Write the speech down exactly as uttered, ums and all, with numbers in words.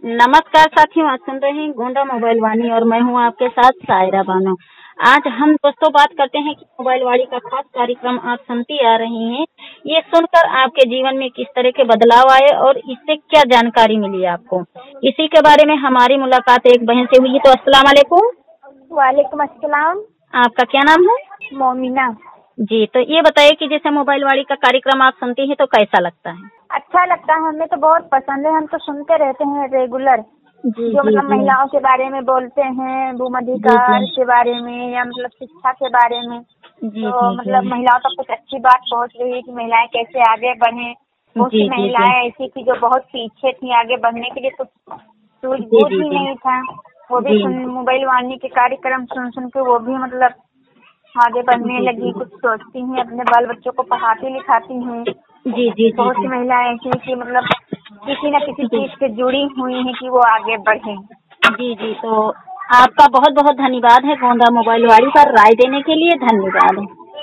नमस्कार साथियों, आप सुन रहे हैं गोंडा मोबाइल वाणी और मैं हूं आपके साथ सायरा बानो। आज हम दोस्तों बात करते हैं कि मोबाइल वाणी का खास कार्यक्रम आप सुनती आ रही हैं। ये सुनकर आपके जीवन में किस तरह के बदलाव आए और इससे क्या जानकारी मिली आपको, इसी के बारे में हमारी मुलाकात एक बहन से हुई। तो अस्सलाम वालेकुम। वालेकुम अस्सलाम। आपका क्या नाम है? मोमिना। जी, तो ये बताइए कि जैसे मोबाइल वाणी का कार्यक्रम आप सुनती हैं तो कैसा लगता है? अच्छा लगता है, हमें तो बहुत पसंद है। हम तो सुनते रहते हैं रेगुलर, जी जो जी मतलब जी महिलाओं के बारे में बोलते हैं, भूमि जी अधिकार जी के बारे में या मतलब शिक्षा के बारे में। जी तो जी मतलब महिलाओं तक कुछ अच्छी बात पहुंच रही है कि महिलाएं कैसे आगे बढ़े। बहुत जी सी जी जी महिलाएं ऐसी थी जो बहुत पीछे थी, आगे बढ़ने के लिए कुछ जी सूझबूझ जी ही जी नहीं था। वो भी जी सुन मोबाइल वाणी के कार्यक्रम सुन सुन के वो भी मतलब आगे बढ़ने जी लगी, कुछ सोचती हैं, अपने बाल बच्चों को पढ़ाती लिखाती हैं। जी जी जी बहुत सी जी महिलाएं ऐसी हैं कि मतलब किसी न किसी जी चीज से जुड़ी हुई हैं कि वो आगे बढ़े। जी जी तो आपका बहुत बहुत धन्यवाद है गोंडा मोबाइल वाणी पर राय देने के लिए। धन्यवाद।